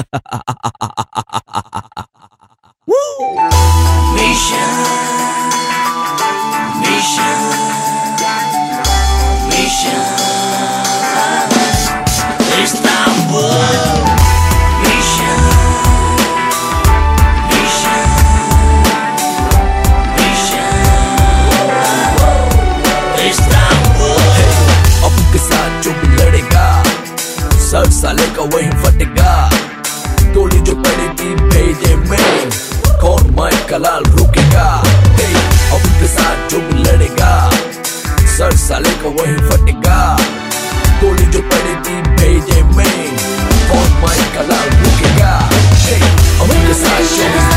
Mission, mission, mission, Istanbul. Mission, mission, mission, Istanbul. अब के साथ जो भी लड़ेगा सर साले का वही फटेगा। गोली जो पड़ेगी भेजे में कौन माइक का लाल रुकेगा। अब के साथ जो भी लड़ेगा सर साले का वही फटेगा। गोली जो पड़ेगी भेजे में कौन माइक का लाल रुकेगा। अब के साथ जो भी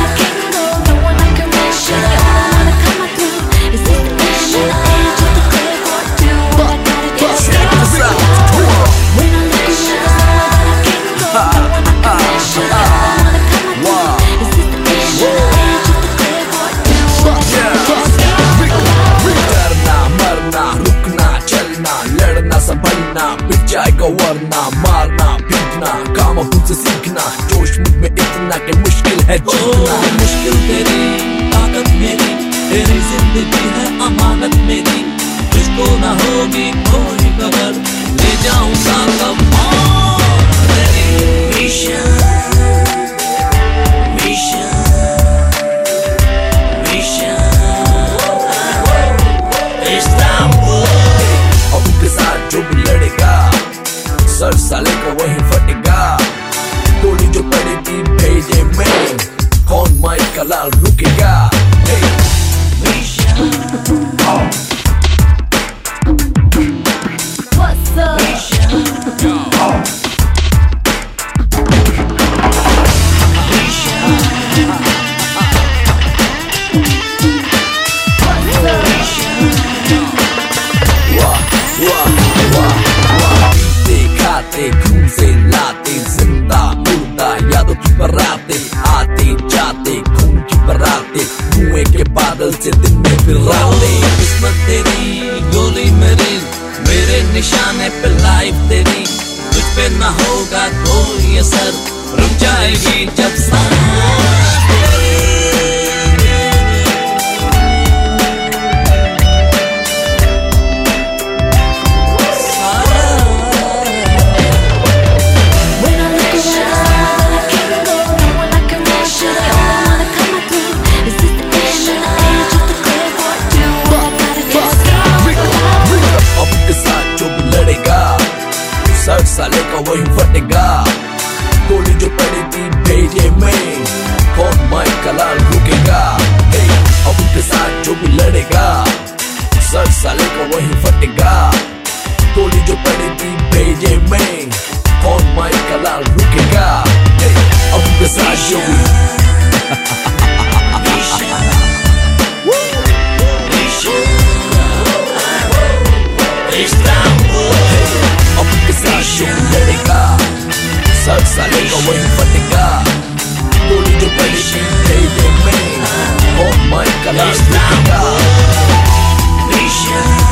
संभलना पिट जाएगा वरना मारना पीटना काम तुझसे सीखना जोश मुझ में इतना कि मुश्किल है जीतना। मुश्किल तेरी ताकत मेरी तेरी जिंदगी है अमानत मेरी तुझको ना होगी कोई खबर ले जाऊंगा कब तेरी। Mission mission mission Istanbul. अब के साथ जो भी लड़ेगा सर साले का वही फटेगा। गोली जो पड़ेगी भेजे में कौन माइक का लाल रुकेगा। What's up? खाते खून से लाते जिंदा मुर्दा यादों की बराते आते जाते खून की बराते धुएं के बादल से दिन में फिर राते। किस्मत तेरी गोली मेरी मेरे निशाने पे लाइफ तेरी तुझ पे ना होगा कोई असर रुक जाएगी जब सांस सर साले का वही फटेगा। गोली जो पड़ेगी भेजे में कौन माइक का लाल रुकेगा। अब के साथ जो भी लड़ेगा सर साले का वही फटेगा। गोली जो पड़ेगी भेजे में कौन माइक का लाल रुकेगा। अब के साथ जो भी अब के साथ जो लड़ेगा सर साले का वही फटेगा। गोली जो पड़ेगी भेजे में कौन माइक का लाल रुकेगा।